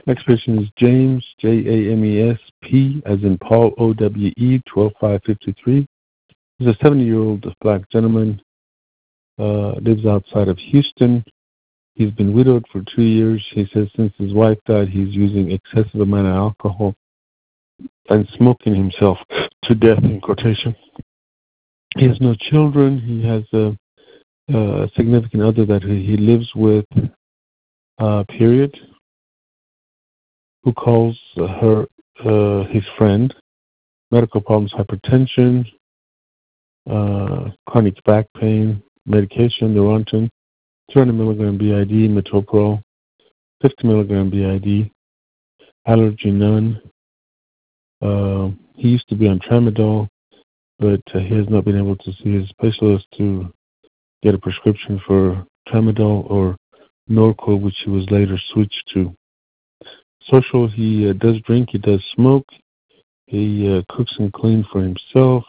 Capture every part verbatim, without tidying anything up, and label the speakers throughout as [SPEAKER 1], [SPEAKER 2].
[SPEAKER 1] Next person is James, J A M E S, P, as in Paul, O W E, twelve five fifty-three. He's a seventy-year-old black gentleman, uh, lives outside of Houston. He's been widowed for two years. He says since his wife died, he's using excessive amount of alcohol and smoking himself to death, in quotation. He has no children. He has a, a significant other that he lives with, uh, period, who calls her uh, his friend. Medical problems, hypertension, uh, chronic back pain, medication, Neurontin, two hundred milligram B I D, metoprolol, fifty milligram B I D, allergy none. Uh, he used to be on tramadol, but uh, he has not been able to see his specialist to get a prescription for tramadol or Norco, which he was later switched to. Social, he uh, does drink, he does smoke, he uh, cooks and cleans for himself.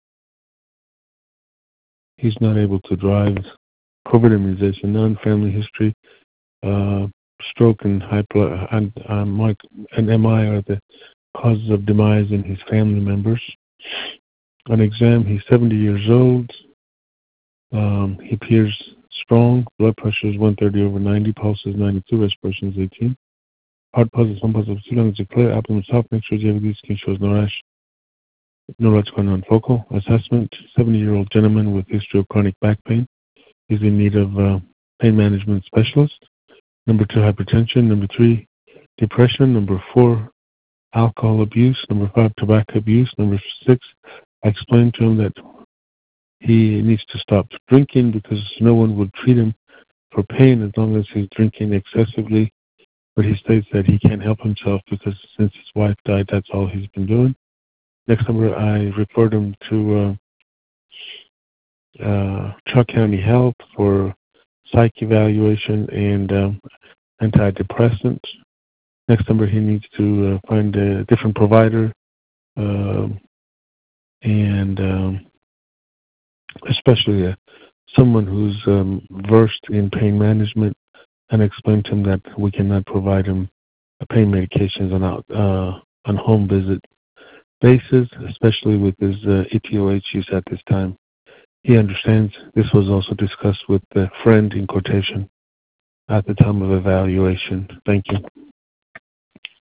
[SPEAKER 1] He's not able to drive. COVID immunization, none. Family history, uh, stroke and high blood and, um, and M I are the causes of demise in his family members. On exam, he's seventy years old. Um, he appears strong. Blood pressure is one thirty over ninety. Pulse is ninety-two. Respiration is eighteen. Heart pulse is one positive. Two lungs are clear. Abdomen soft. Neck shows you have these. Skin shows no rash. Neurological non-focal. Assessment, seventy-year-old gentleman with history of chronic back pain. He's in need of uh, pain management specialist. Number two, hypertension. Number three, depression. Number four, alcohol abuse. Number five, tobacco abuse. Number six, I explained to him that he needs to stop drinking because no one will treat him for pain as long as he's drinking excessively. But he states that he can't help himself because since his wife died, that's all he's been doing. Next number, I referred him to uh, uh, Chuck County Health for psych evaluation and um, antidepressants. Next number, he needs to uh, find a different provider uh, and um, especially uh, someone who's um, versed in pain management, and explain to him that we cannot provide him pain medications on out, uh, on home visit basis, especially with his uh, E P O H use at this time. He understands. This was also discussed with the friend in quotation at the time of evaluation. Thank you.